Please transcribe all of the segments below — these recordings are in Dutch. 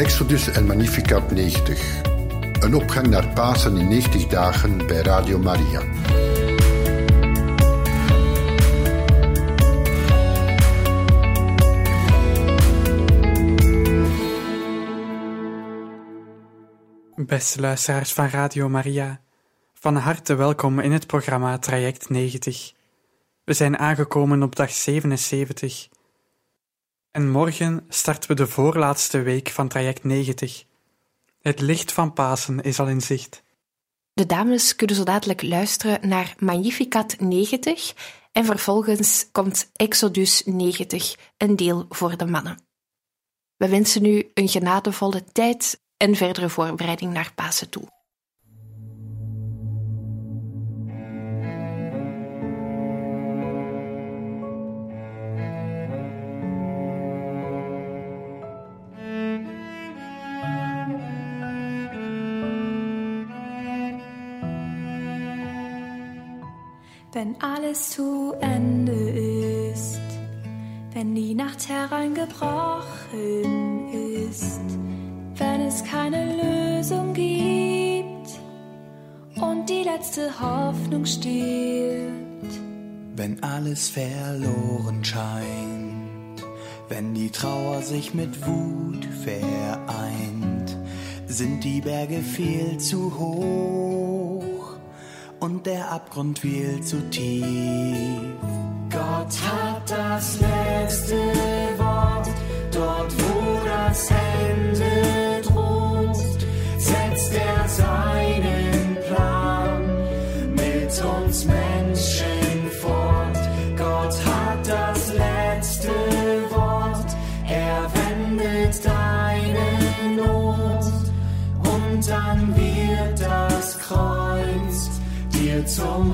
Exodus en Magnificat 90. Een opgang naar Pasen in 90 dagen bij Radio Maria. Beste luisteraars van Radio Maria, van harte welkom in het programma Traject 90. We zijn aangekomen op dag 77. En morgen starten we de voorlaatste week van Traject 90. Het licht van Pasen is al in zicht. De dames kunnen zo dadelijk luisteren naar Magnificat 90 en vervolgens komt Exodus 90, een deel voor de mannen. We wensen u een genadevolle tijd en verdere voorbereiding naar Pasen toe. Wenn alles zu Ende ist, wenn die Nacht hereingebrochen ist, wenn es keine Lösung gibt und die letzte Hoffnung stirbt. Wenn alles verloren scheint, wenn die Trauer sich mit Wut vereint, sind die Berge viel zu hoch und der Abgrund viel zu tief. Gott hat das letzte Wort, dort wo das Ende droht, setzt er seinen Plan mit uns Menschen fort. Gott hat das letzte Wort, er wendet deine Not und dann wird das Kreuz dir zum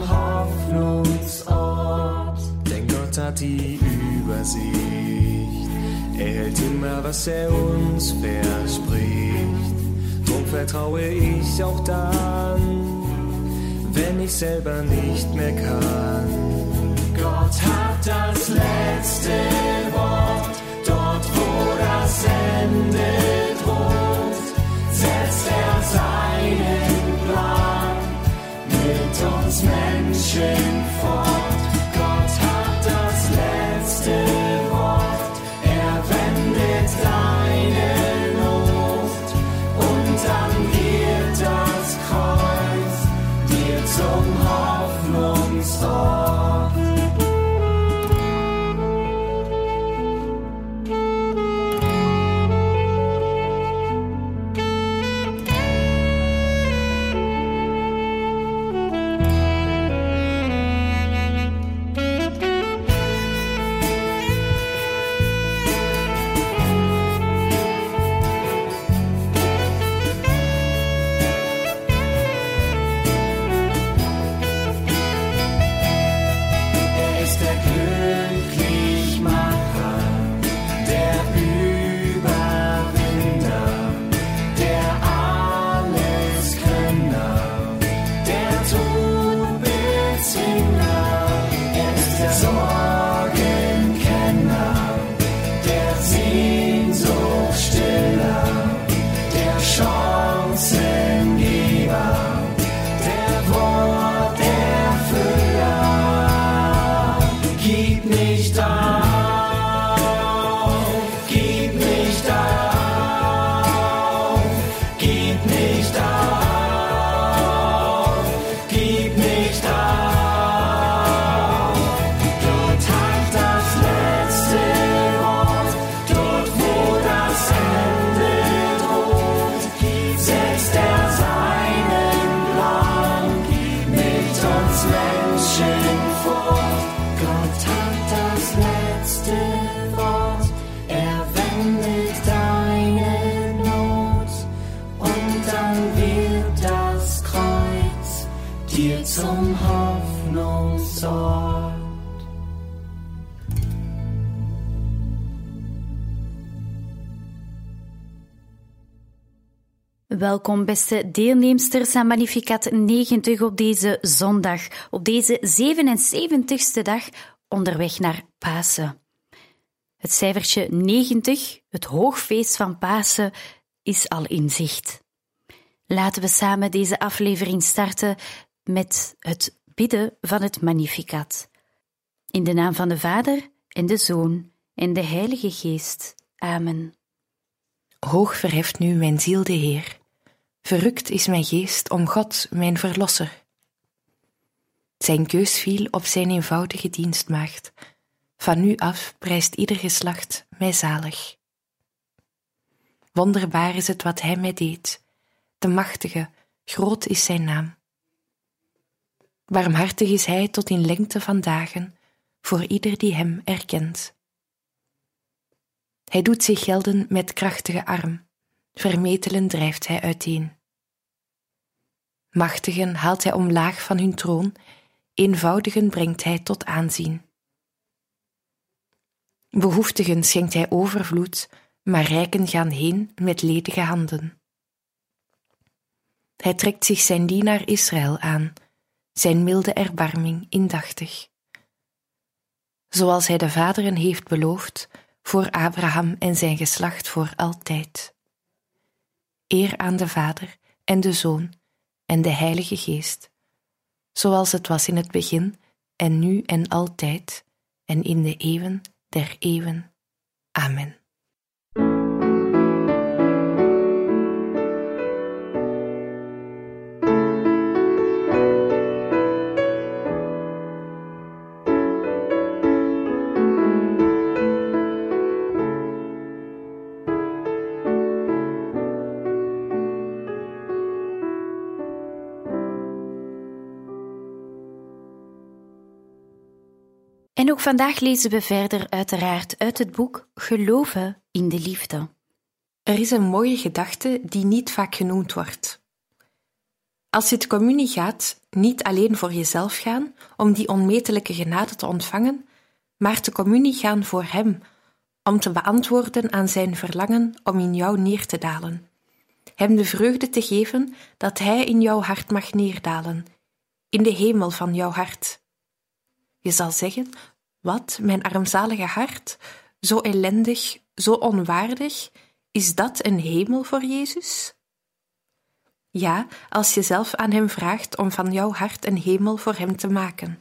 Hoffnungsort. Denn Gott hat die Übersicht, er hält immer, was er uns verspricht. Drum vertraue ich auch dann, wenn ich selber nicht mehr kann. Gott hat das letzte Wort, dort wo das Ende droht, setzt er seinen Plan mit uns Menschen fort. Gott hat das letzte Wort, er wendet deine Not und dann wird das Kreuz dir zum Hoffnungsort. Zum Hoffnungsort. Welkom beste deelnemsters aan Magnificat 90 op deze zondag, op deze 77ste dag onderweg naar Pasen. Het cijfertje 90, het hoogfeest van Pasen, is al in zicht. Laten we samen deze aflevering starten met het bidden van het Magnificat. In de naam van de Vader en de Zoon en de Heilige Geest. Amen. Hoog verheft nu mijn ziel de Heer. Verrukt is mijn geest om God, mijn Verlosser. Zijn keus viel op zijn eenvoudige dienstmaagd. Van nu af prijst ieder geslacht mij zalig. Wonderbaar is het wat hij mij deed. De machtige, groot is zijn naam. Barmhartig is hij tot in lengte van dagen, voor ieder die hem erkent. Hij doet zich gelden met krachtige arm, vermetelen drijft hij uiteen. Machtigen haalt hij omlaag van hun troon, eenvoudigen brengt hij tot aanzien. Behoeftigen schenkt hij overvloed, maar rijken gaan heen met ledige handen. Hij trekt zich zijn dienaar Israël aan, zijn milde erbarming indachtig. Zoals hij de vaderen heeft beloofd, voor Abraham en zijn geslacht voor altijd. Eer aan de Vader en de Zoon en de Heilige Geest, zoals het was in het begin en nu en altijd en in de eeuwen der eeuwen. Amen. En ook vandaag lezen we verder uiteraard uit het boek Geloven in de Liefde. Er is een mooie gedachte die niet vaak genoemd wordt. Als je de communie gaat, niet alleen voor jezelf gaan om die onmetelijke genade te ontvangen, maar de communie gaan voor hem, om te beantwoorden aan zijn verlangen om in jou neer te dalen. Hem de vreugde te geven dat hij in jouw hart mag neerdalen, in de hemel van jouw hart. Je zal zeggen, wat, mijn armzalige hart, zo ellendig, zo onwaardig, is dat een hemel voor Jezus? Ja, als je zelf aan hem vraagt om van jouw hart een hemel voor hem te maken.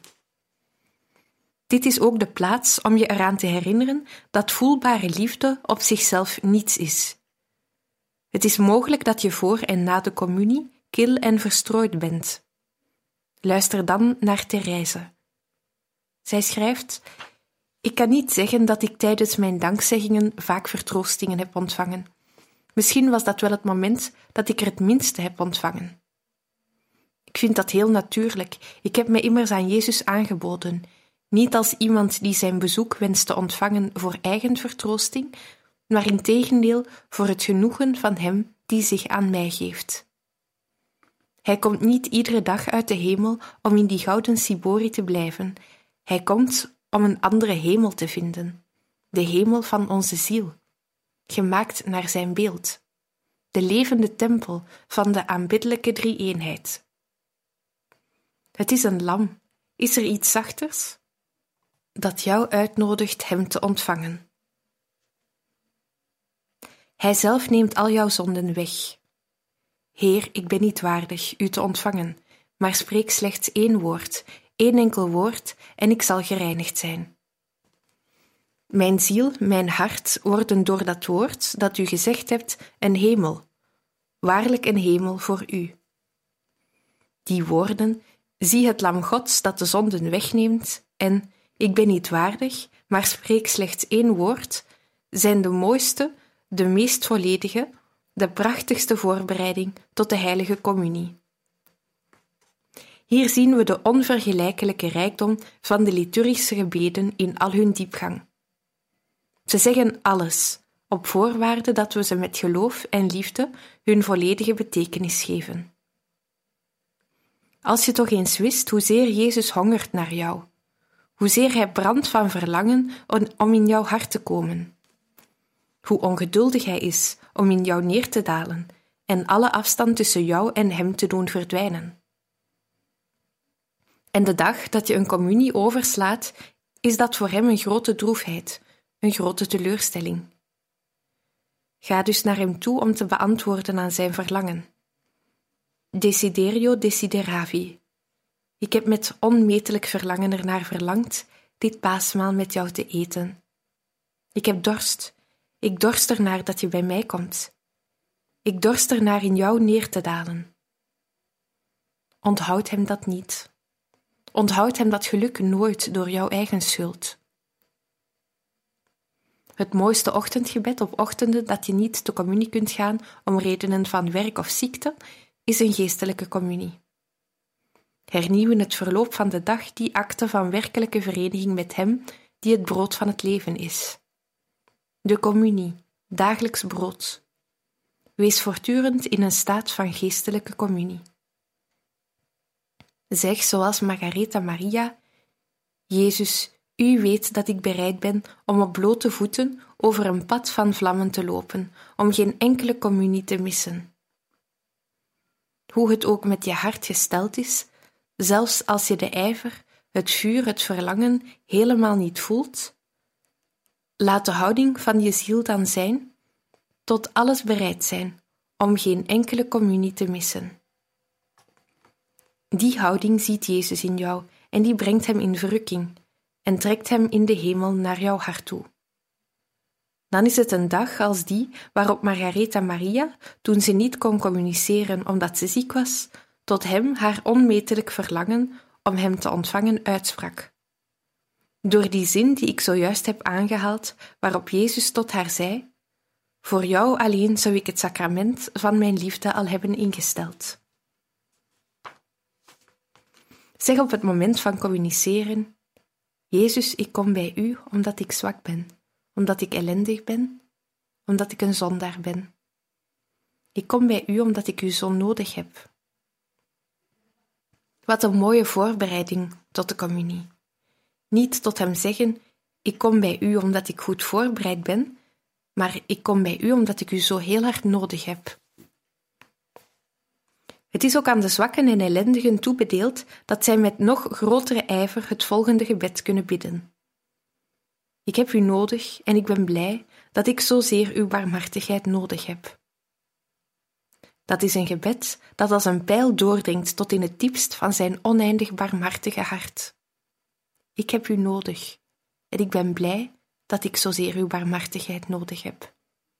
Dit is ook de plaats om je eraan te herinneren dat voelbare liefde op zichzelf niets is. Het is mogelijk dat je voor en na de communie kil en verstrooid bent. Luister dan naar Therese. Zij schrijft: ik kan niet zeggen dat ik tijdens mijn dankzeggingen vaak vertroostingen heb ontvangen. Misschien was dat wel het moment dat ik er het minste heb ontvangen. Ik vind dat heel natuurlijk. Ik heb me immers aan Jezus aangeboden, niet als iemand die zijn bezoek wenst te ontvangen voor eigen vertroosting, maar integendeel voor het genoegen van hem die zich aan mij geeft. Hij komt niet iedere dag uit de hemel om in die gouden Sibori te blijven. Hij komt om een andere hemel te vinden, de hemel van onze ziel, gemaakt naar zijn beeld, de levende tempel van de aanbiddelijke drie-eenheid. Het is een lam. Is er iets zachters? Dat jou uitnodigt hem te ontvangen. Hij zelf neemt al jouw zonden weg. Heer, ik ben niet waardig u te ontvangen, maar spreek slechts 1 woord, 1 enkel woord, en ik zal gereinigd zijn. Mijn ziel, mijn hart worden door dat woord dat u gezegd hebt een hemel, waarlijk een hemel voor u. Die woorden, zie het lam Gods dat de zonden wegneemt, en ik ben niet waardig, maar spreek slechts 1 woord, zijn de mooiste, de meest volledige, de prachtigste voorbereiding tot de heilige communie. Hier zien we de onvergelijkelijke rijkdom van de liturgische gebeden in al hun diepgang. Ze zeggen alles, op voorwaarde dat we ze met geloof en liefde hun volledige betekenis geven. Als je toch eens wist hoezeer Jezus hongert naar jou, hoezeer hij brandt van verlangen om in jouw hart te komen, hoe ongeduldig hij is om in jou neer te dalen en alle afstand tussen jou en hem te doen verdwijnen. En de dag dat je een communie overslaat, is dat voor hem een grote droefheid, een grote teleurstelling. Ga dus naar hem toe om te beantwoorden aan zijn verlangen. Desiderio desideravi. Ik heb met onmetelijk verlangen ernaar verlangd dit paasmaal met jou te eten. Ik heb dorst. Ik dorst ernaar dat je bij mij komt. Ik dorst ernaar in jou neer te dalen. Onthoud hem dat niet. Onthoud hem dat geluk nooit door jouw eigen schuld. Het mooiste ochtendgebed op ochtenden dat je niet te communie kunt gaan om redenen van werk of ziekte, is een geestelijke communie. Hernieuw in het verloop van de dag die acte van werkelijke vereniging met hem die het brood van het leven is. De communie, dagelijks brood. Wees voortdurend in een staat van geestelijke communie. Zeg zoals Margaretha Maria: Jezus, u weet dat ik bereid ben om op blote voeten over een pad van vlammen te lopen, om geen enkele communie te missen. Hoe het ook met je hart gesteld is, zelfs als je de ijver, het vuur, het verlangen helemaal niet voelt, laat de houding van je ziel dan zijn, tot alles bereid zijn, om geen enkele communie te missen. Die houding ziet Jezus in jou en die brengt hem in verrukking en trekt hem in de hemel naar jouw hart toe. Dan is het een dag als die waarop Margaretha Maria, toen ze niet kon communiceren omdat ze ziek was, tot hem haar onmetelijk verlangen om hem te ontvangen uitsprak. Door die zin die ik zojuist heb aangehaald, waarop Jezus tot haar zei: voor jou alleen zou ik het sacrament van mijn liefde al hebben ingesteld. Zeg op het moment van communiceren: Jezus, ik kom bij u omdat ik zwak ben, omdat ik ellendig ben, omdat ik een zondaar ben. Ik kom bij u omdat ik u zo nodig heb. Wat een mooie voorbereiding tot de communie. Niet tot hem zeggen: ik kom bij u omdat ik goed voorbereid ben, maar ik kom bij u omdat ik u zo heel hard nodig heb. Het is ook aan de zwakken en ellendigen toebedeeld dat zij met nog grotere ijver het volgende gebed kunnen bidden. Ik heb u nodig en ik ben blij dat ik zozeer uw barmhartigheid nodig heb. Dat is een gebed dat als een pijl doordringt tot in het diepst van zijn oneindig barmhartige hart. Ik heb u nodig en ik ben blij dat ik zozeer uw barmhartigheid nodig heb.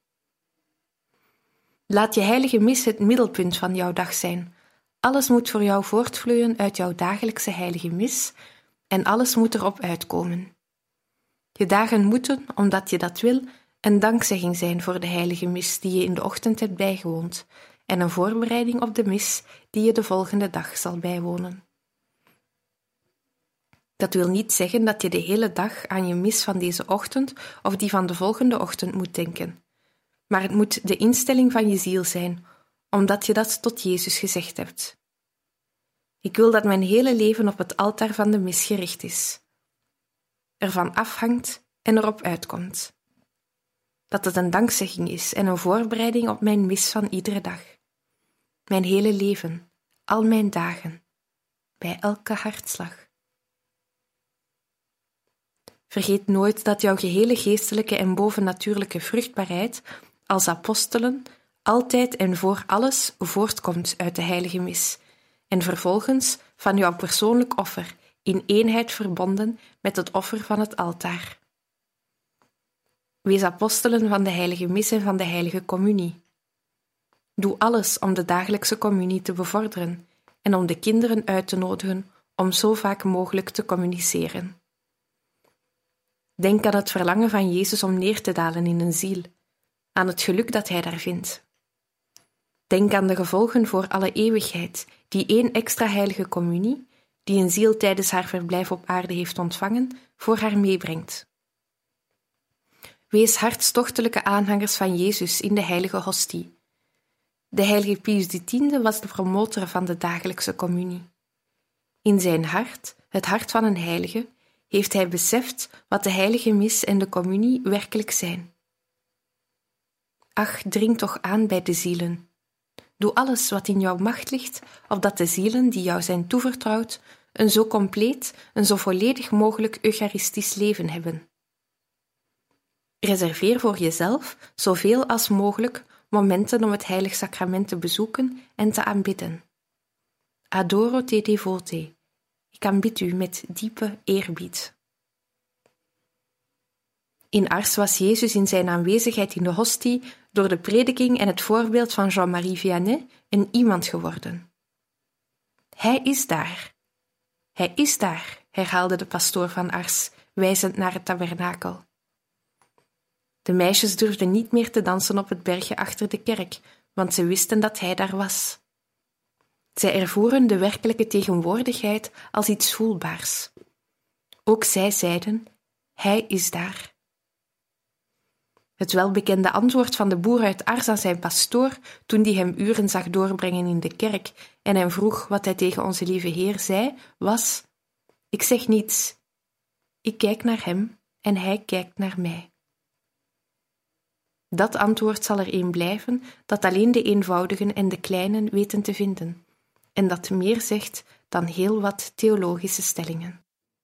Laat je heilige mis het middelpunt van jouw dag zijn. Alles moet voor jou voortvloeien uit jouw dagelijkse heilige mis en alles moet erop uitkomen. Je dagen moeten, omdat je dat wil, een dankzegging zijn voor de heilige mis die je in de ochtend hebt bijgewoond en een voorbereiding op de mis die je de volgende dag zal bijwonen. Dat wil niet zeggen dat je de hele dag aan je mis van deze ochtend of die van de volgende ochtend moet denken. Maar het moet de instelling van je ziel zijn, omdat je dat tot Jezus gezegd hebt. Ik wil dat mijn hele leven op het altaar van de mis gericht is, ervan afhangt en erop uitkomt. Dat het een dankzegging is en een voorbereiding op mijn mis van iedere dag. Mijn hele leven, al mijn dagen, bij elke hartslag. Vergeet nooit dat jouw gehele geestelijke en bovennatuurlijke vruchtbaarheid als apostelen altijd en voor alles voortkomt uit de heilige mis en vervolgens van jouw persoonlijk offer in eenheid verbonden met het offer van het altaar. Wees apostelen van de heilige mis en van de heilige communie. Doe alles om de dagelijkse communie te bevorderen en om de kinderen uit te nodigen om zo vaak mogelijk te communiceren. Denk aan het verlangen van Jezus om neer te dalen in een ziel, aan het geluk dat hij daar vindt. Denk aan de gevolgen voor alle eeuwigheid die één extra heilige communie, die een ziel tijdens haar verblijf op aarde heeft ontvangen, voor haar meebrengt. Wees hartstochtelijke aanhangers van Jezus in de heilige hostie. De heilige Pius X was de promotor van de dagelijkse communie. In zijn hart, het hart van een heilige, heeft hij beseft wat de heilige mis en de communie werkelijk zijn. Ach, dring toch aan bij de zielen. Doe alles wat in jouw macht ligt, opdat de zielen die jou zijn toevertrouwd een zo compleet, een zo volledig mogelijk eucharistisch leven hebben. Reserveer voor jezelf zoveel als mogelijk momenten om het Heilig Sacrament te bezoeken en te aanbidden. Adoro te devote. Ik aanbid u met diepe eerbied. In Ars was Jezus in zijn aanwezigheid in de hostie door de prediking en het voorbeeld van Jean-Marie Vianney een iemand geworden. Hij is daar. Hij is daar, herhaalde de pastoor van Ars, wijzend naar het tabernakel. De meisjes durfden niet meer te dansen op het bergje achter de kerk, want ze wisten dat hij daar was. Zij ervoeren de werkelijke tegenwoordigheid als iets voelbaars. Ook zij zeiden, hij is daar. Het welbekende antwoord van de boer uit Ars aan zijn pastoor, toen die hem uren zag doorbrengen in de kerk en hem vroeg wat hij tegen onze lieve Heer zei, was: ik zeg niets. Ik kijk naar hem en hij kijkt naar mij. Dat antwoord zal er een blijven dat alleen de eenvoudigen en de kleinen weten te vinden, en dat meer zegt dan heel wat theologische stellingen.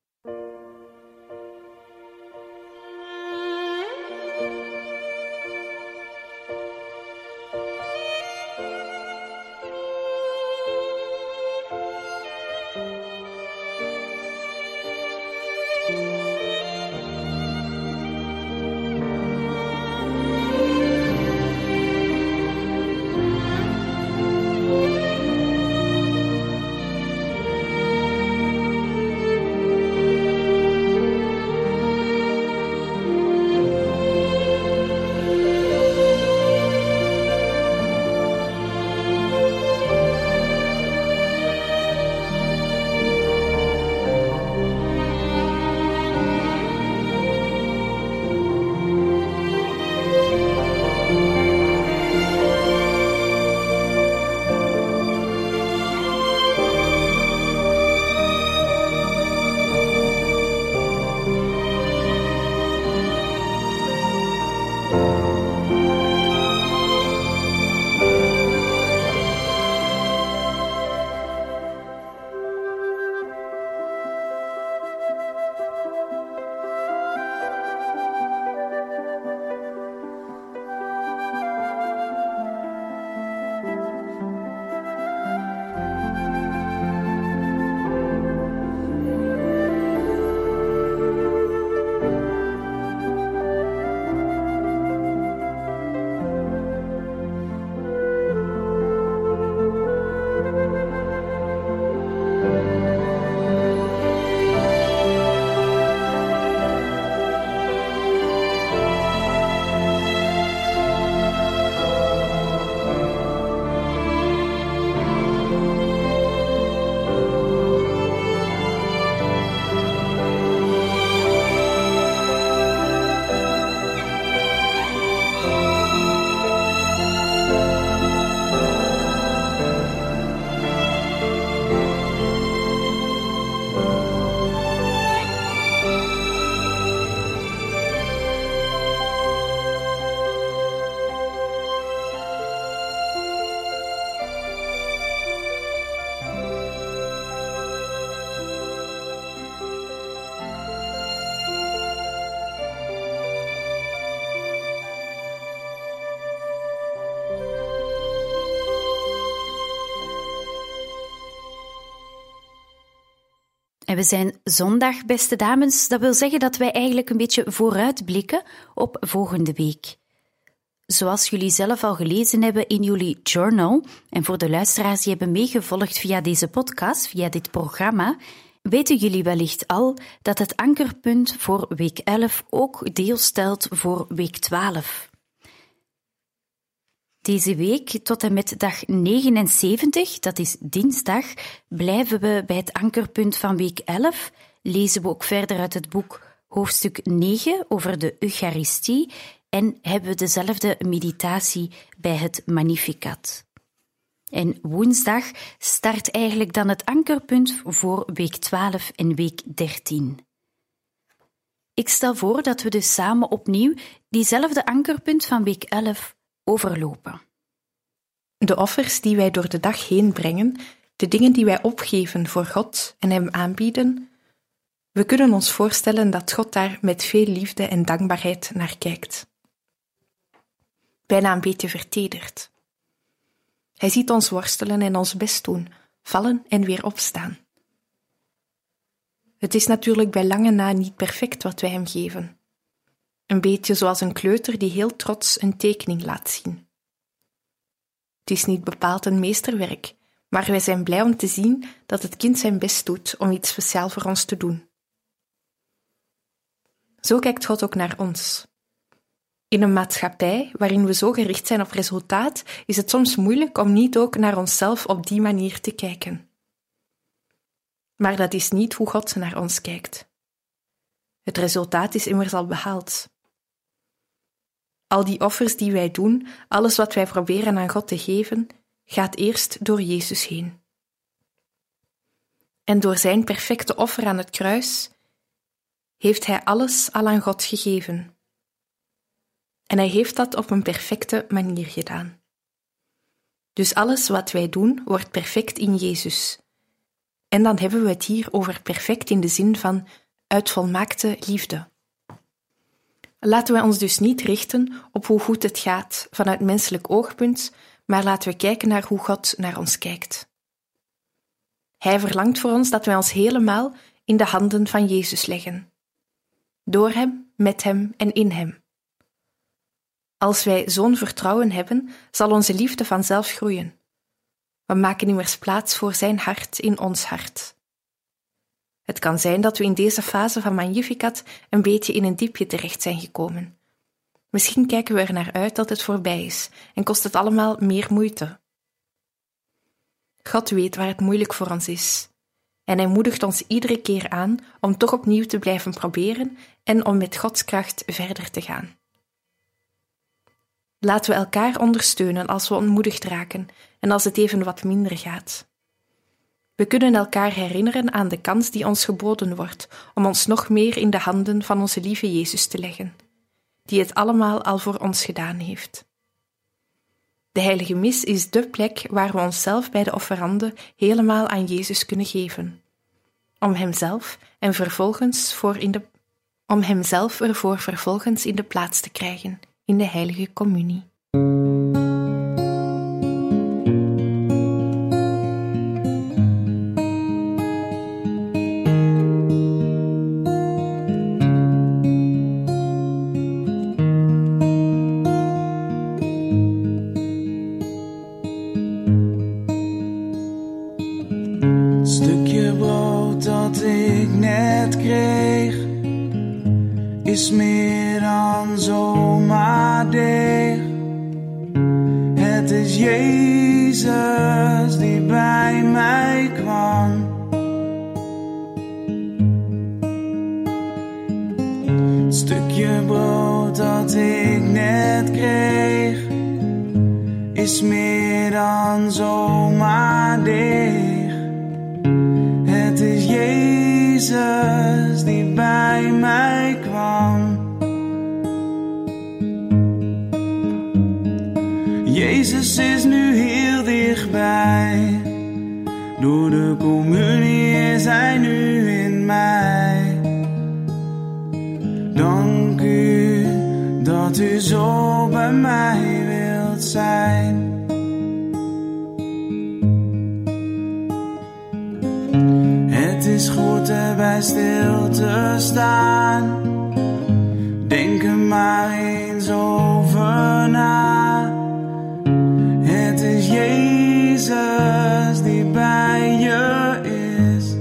En we zijn zondag, beste dames. Dat wil zeggen dat wij eigenlijk een beetje vooruitblikken op volgende week. Zoals jullie zelf al gelezen hebben in jullie journal, en voor de luisteraars die hebben meegevolgd via deze podcast, via dit programma, weten jullie wellicht al dat het ankerpunt voor week 11 ook deel stelt voor week 12. Deze week tot en met dag 79, dat is dinsdag, blijven we bij het ankerpunt van week 11, lezen we ook verder uit het boek hoofdstuk 9 over de Eucharistie en hebben we dezelfde meditatie bij het Magnificat. En woensdag start eigenlijk dan het ankerpunt voor week 12 en week 13. Ik stel voor dat we dus samen opnieuw diezelfde ankerpunt van week 11 overlopen. De offers die wij door de dag heen brengen, de dingen die wij opgeven voor God en Hem aanbieden, We kunnen ons voorstellen dat God daar met veel liefde en dankbaarheid naar kijkt. Bijna een beetje vertederd. Hij ziet ons worstelen en ons best doen, vallen en weer opstaan. Het is natuurlijk bij lange na niet perfect wat wij hem geven. Een beetje zoals een kleuter die heel trots een tekening laat zien. Het is niet bepaald een meesterwerk, maar wij zijn blij om te zien dat het kind zijn best doet om iets speciaals voor ons te doen. Zo kijkt God ook naar ons. In een maatschappij waarin we zo gericht zijn op resultaat, is het soms moeilijk om niet ook naar onszelf op die manier te kijken. Maar dat is niet hoe God naar ons kijkt. Het resultaat is immers al behaald. Al die offers die wij doen, alles wat wij proberen aan God te geven, gaat eerst door Jezus heen. En door zijn perfecte offer aan het kruis heeft hij alles al aan God gegeven. En hij heeft dat op een perfecte manier gedaan. Dus alles wat wij doen, wordt perfect in Jezus. En dan hebben we het hier over perfect in de zin van uit volmaakte liefde. Laten wij ons dus niet richten op hoe goed het gaat vanuit menselijk oogpunt, maar laten we kijken naar hoe God naar ons kijkt. Hij verlangt voor ons dat wij ons helemaal in de handen van Jezus leggen. Door hem, met hem en in hem. Als wij zo'n vertrouwen hebben, zal onze liefde vanzelf groeien. We maken immers plaats voor zijn hart in ons hart. Het kan zijn dat we in deze fase van Magnificat een beetje in een diepje terecht zijn gekomen. Misschien kijken we er naar uit dat het voorbij is en kost het allemaal meer moeite. God weet waar het moeilijk voor ons is. En hij moedigt ons iedere keer aan om toch opnieuw te blijven proberen en om met Gods kracht verder te gaan. Laten we elkaar ondersteunen als we ontmoedigd raken en als het even wat minder gaat. We kunnen elkaar herinneren aan de kans die ons geboden wordt om ons nog meer in de handen van onze lieve Jezus te leggen, die het allemaal al voor ons gedaan heeft. De heilige mis is dé plek waar we onszelf bij de offerande helemaal aan Jezus kunnen geven, om hemzelf ervoor vervolgens in de plaats te krijgen in de heilige communie. Stukje brood dat ik net kreeg is meer dan zomaar deeg. Het is Jezus die bij mij kwam. Het stukje brood dat ik net kreeg is meer dan zomaar deeg. Het is Jezus die bij mij kwam. Jezus is nu heel dichtbij. Door de communie is hij nu in mij. Dank u dat u zo bij mij wilt zijn. Het is goed erbij stil te staan. Denk er maar eens over na. Het is Jezus die bij je is.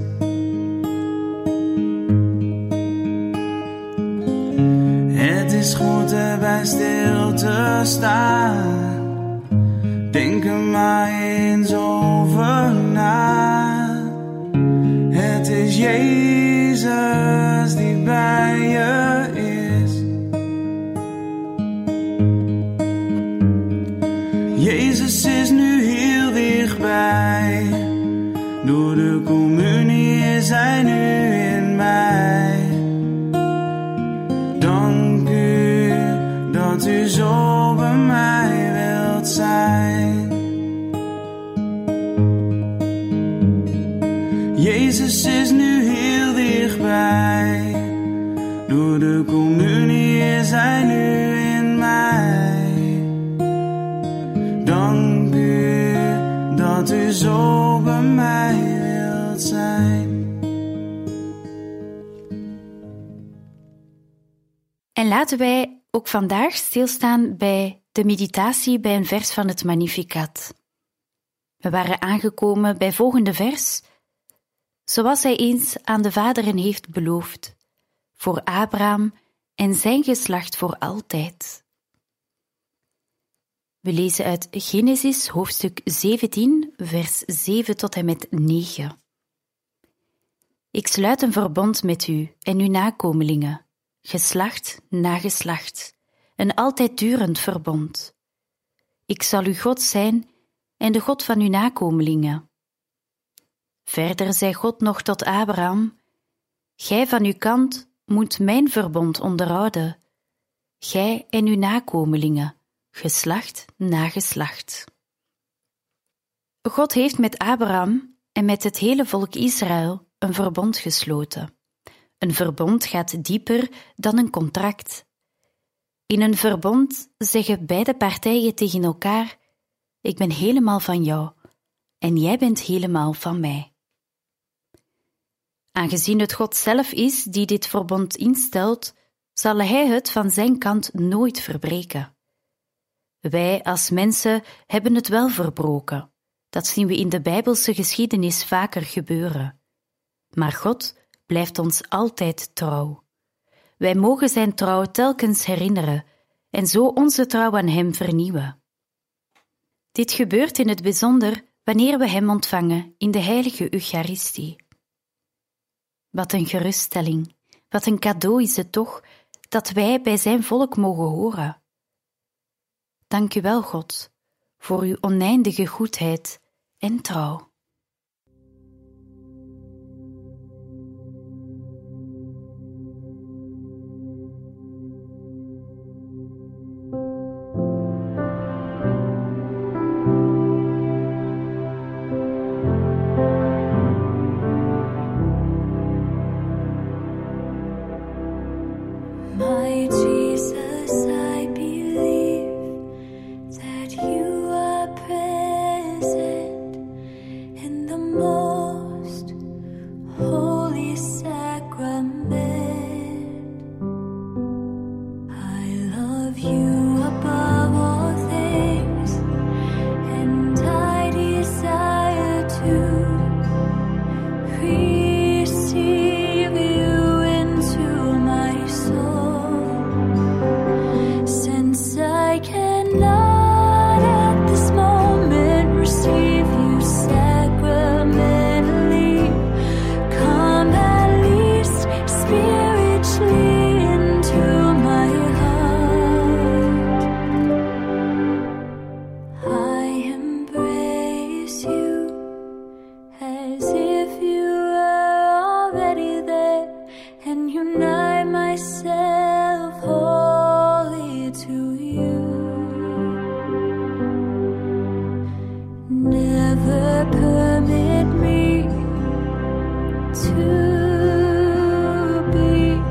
Het is goed erbij stil te staan. Denk er maar eens over na. Het is Jezus die bij je is. Jezus is nu heel dichtbij. Door de communie is hij nu in mij. Dank u dat u zo bij mij wilt zijn. Jezus is nu heel dichtbij. laten wij ook vandaag stilstaan bij de meditatie bij een vers van het Magnificat. We waren aangekomen bij volgende vers. Zoals hij eens aan de vaderen heeft beloofd, voor Abraham en zijn geslacht voor altijd. We lezen uit Genesis hoofdstuk 17, vers 7 tot en met 9. Ik sluit een verbond met u en uw nakomelingen, geslacht na geslacht, een altijd durend verbond. Ik zal uw God zijn en de God van uw nakomelingen. Verder zei God nog tot Abraham: Gij van uw kant moet mijn verbond onderhouden, gij en uw nakomelingen, geslacht na geslacht. God heeft met Abraham en met het hele volk Israël een verbond gesloten. Een verbond gaat dieper dan een contract. In een verbond zeggen beide partijen tegen elkaar: ik ben helemaal van jou en jij bent helemaal van mij. Aangezien het God zelf is die dit verbond instelt, zal hij het van zijn kant nooit verbreken. Wij als mensen hebben het wel verbroken. Dat zien we in de Bijbelse geschiedenis vaker gebeuren. Maar God blijft ons altijd trouw. Wij mogen zijn trouw telkens herinneren en zo onze trouw aan hem vernieuwen. Dit gebeurt in het bijzonder wanneer we hem ontvangen in de heilige Eucharistie. Wat een geruststelling, wat een cadeau is het toch dat wij bij zijn volk mogen horen. Dank u wel, God, voor uw oneindige goedheid en trouw. My Jesus, I believe that you are present in the most holy sacrament. I love you above all things, and I desire to receive you into my soul. Since I cannot at this moment receive you sacramentally, come at least spiritually into my heart. I embrace you as if you were already there, and unite myself wholly to you. Never permit me to be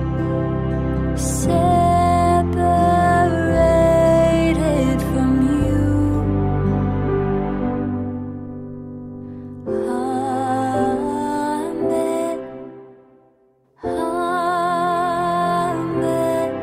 separated from you. Amen. Amen.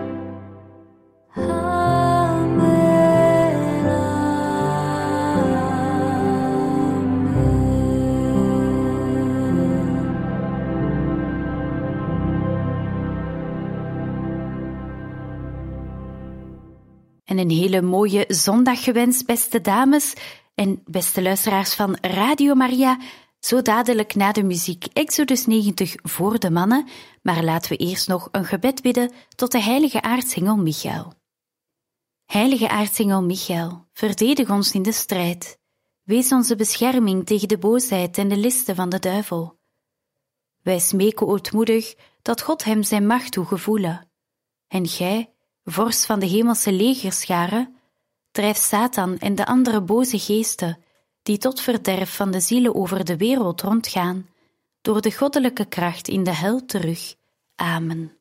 En een hele mooie zondag gewenst, beste dames en beste luisteraars van Radio Maria. Zo dadelijk na de muziek Exodus 90 voor de mannen, maar laten we eerst nog een gebed bidden tot de heilige aartsengel Michael. Heilige aartsengel Michael, verdedig ons in de strijd. Wees onze bescherming tegen de boosheid en de listen van de duivel. Wij smeken ootmoedig dat God hem zijn macht toegevoelen. En gij, vorst van de hemelse legerscharen, drijf Satan en de andere boze geesten, die tot verderf van de zielen over de wereld rondgaan, door de goddelijke kracht in de hel terug. Amen.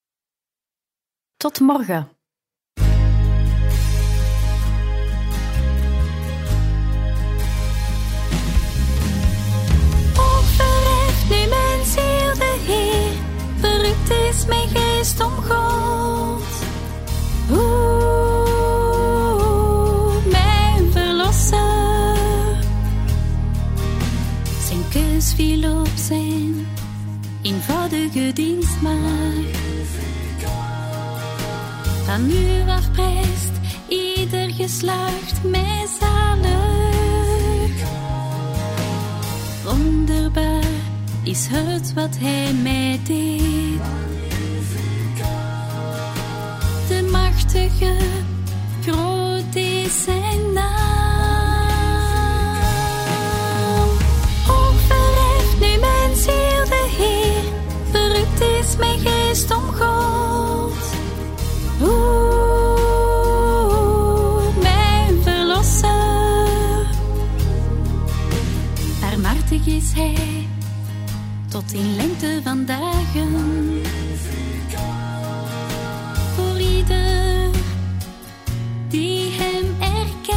Tot morgen. Verheft nu mijn ziel de Heer, verrukt is mijn geest om God. geslacht mij zalig. Wonderbaar is het wat hij mij deed. De machtige, groot is zijn naam. Verheft nu mijn ziel de Heer, verrukt is mijn geest om God. Mijn verlosser. Barmhartig is hij, tot in lengte van dagen. Voor ieder die hem erkent.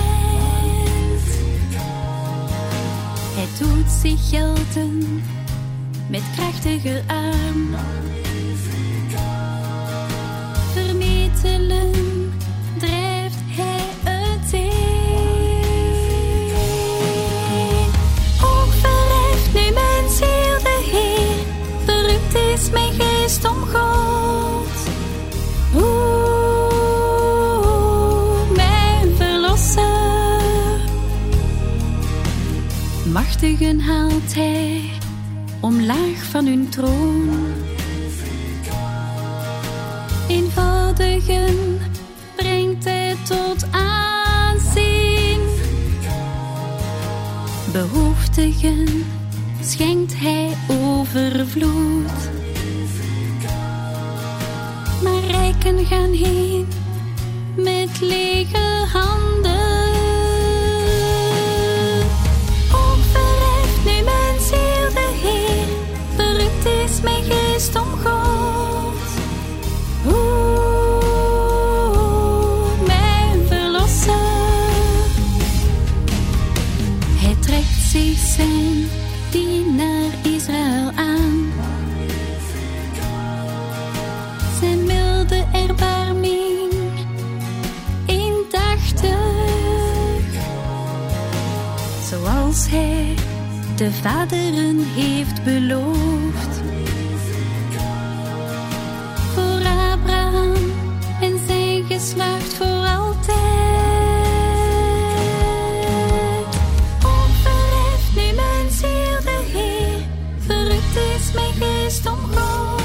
Hij doet zich gelden met krachtige arm. Vermetelen drijft hij uiteen. O, verheft nu mijn ziel de Heer, verrukt is mijn geest om God. Mijn verlosser. Machtigen haalt hij omlaag van hun troon. Eenvoudigen brengt hij tot aanzien. Behoeftigen schenkt hij overvloed. Maar rijken gaan heen met lege handen. O, verheft nu mijn ziel de Heer, verrukt is mijn geest om God. Mijn verlosser. Hij trekt zich zijn dienaar Israël aan. Zijn milde erbarming indachtig. Zoals hij de vaderen heeft beloofd. Voor Abraham en zijn geslacht voor altijd. O, verheft nu mijn ziel de Heer, verrukt is mijn geest om God.